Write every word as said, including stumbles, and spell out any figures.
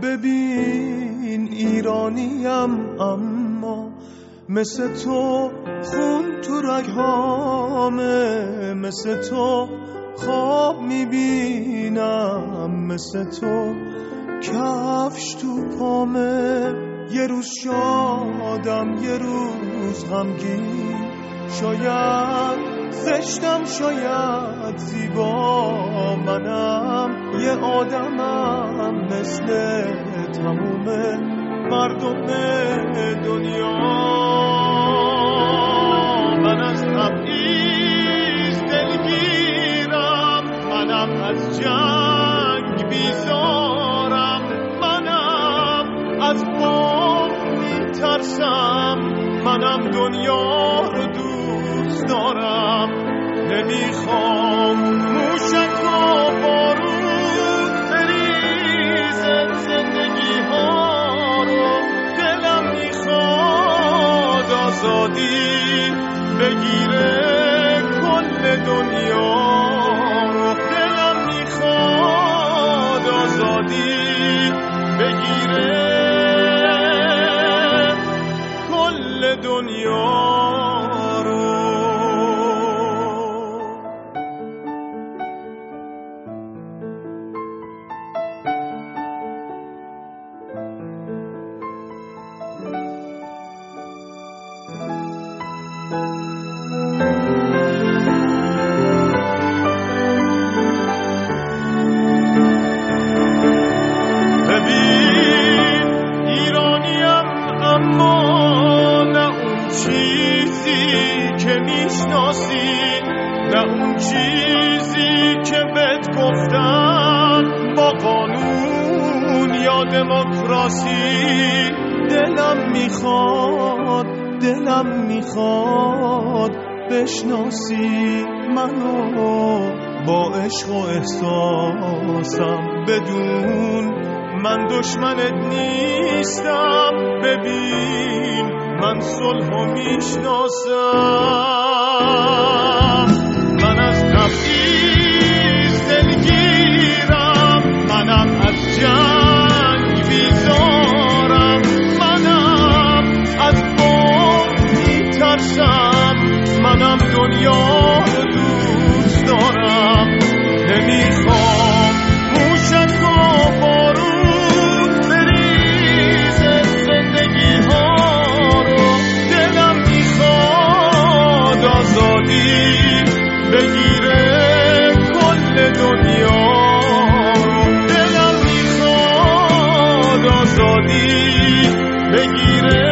ببین ایرانیم اما مثل تو خون تو رگهامه، مثل تو خواب میبینم، مثل تو کفش تو پامه. یه روز شادم یه روز غمگین، شاید زشتم شاید زیبا، منم یه آدمم مثل تموم مردم دنیا. من از تبعیض دلگیرم، منم از جنگ بیزارم، منم از بام میترسم، منم دنیا رو دوست دارم. نمیخوام موشک و بارود بریزه زندگی ها رو، دلم میخواد آزادی بگیره کل دنیا رو، دلم میخواد آزادی بگیره کل دنیا رو. ببین ایرانیم اما نه اون چیزی که میشناسی، نه اون چیزی که بهت گفتن با قانون یا دموکراسی. دلم میخواد دلم میخواد بشناسی منو با عشق و احساسم، بدون من دشمنت نیستم. ببین من صلحو میشناسم، من از تبعیض دلگیرم، منم از جنگ بیزارم، منم از بام میترسم، منم دنیا رو دوست دارم. نمیخوام موشک و بارود بریزه زندگی ها رو، دلم میخواد آزادی بگیره کل دنیا رو، دلم میخواد آزادی بگیره